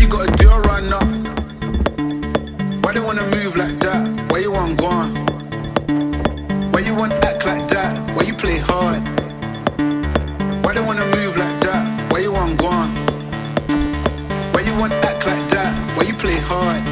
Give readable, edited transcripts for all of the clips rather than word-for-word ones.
you gotta do a run up. Why they wanna move like that? Why you want gone? Why you want act like that? Why you play hard? Why they wanna move like that? Why you want gone? Why you want act like that? Why you play hard?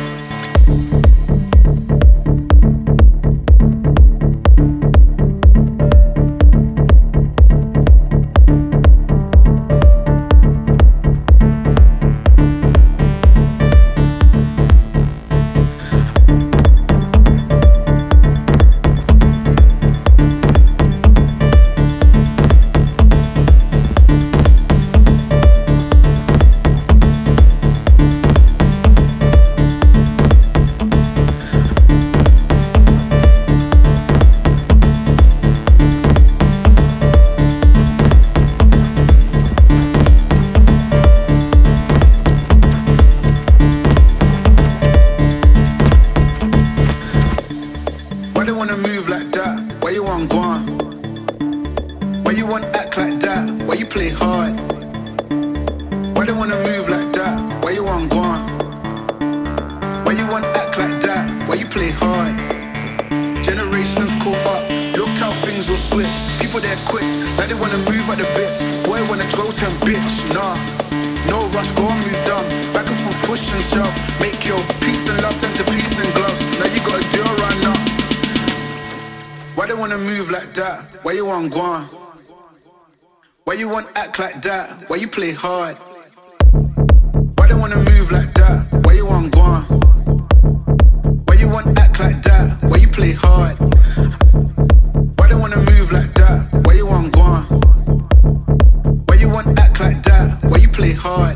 Why they wanna move like that? Why you want gone? Why you want act like that? Why you play hard? Why they wanna move like that? Why you want gone? Why you want act like that? Why you play hard? Generations caught up, look how things will switch. People they're quick, now they wanna move at the bits. Boy wanna go to bitch, nah. No rush, go and move dumb. Back and forth, push and shove. Make your peace and love turn to peace and gloves. Now you gotta do a run up. Why they wanna move like that? Why you want gone? Why you want act like that? Why you play hard? Why they wanna move like that? Why you want gone? Why you want act like that? Why you play hard? Why they wanna move like that? Why you want gone? Why you want act like that? Why you play hard?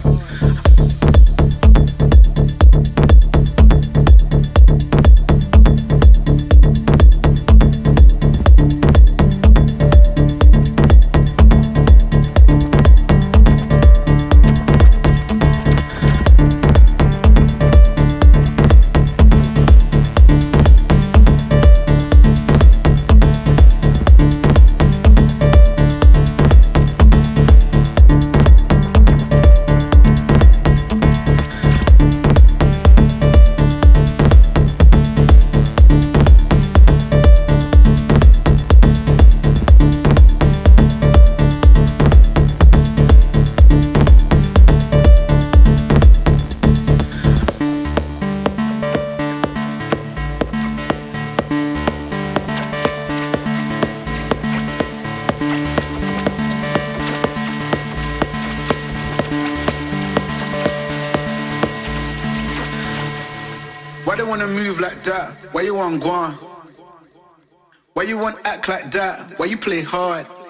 Why they wanna move like that? Why you want gone? Why you want act like that? Why you play hard?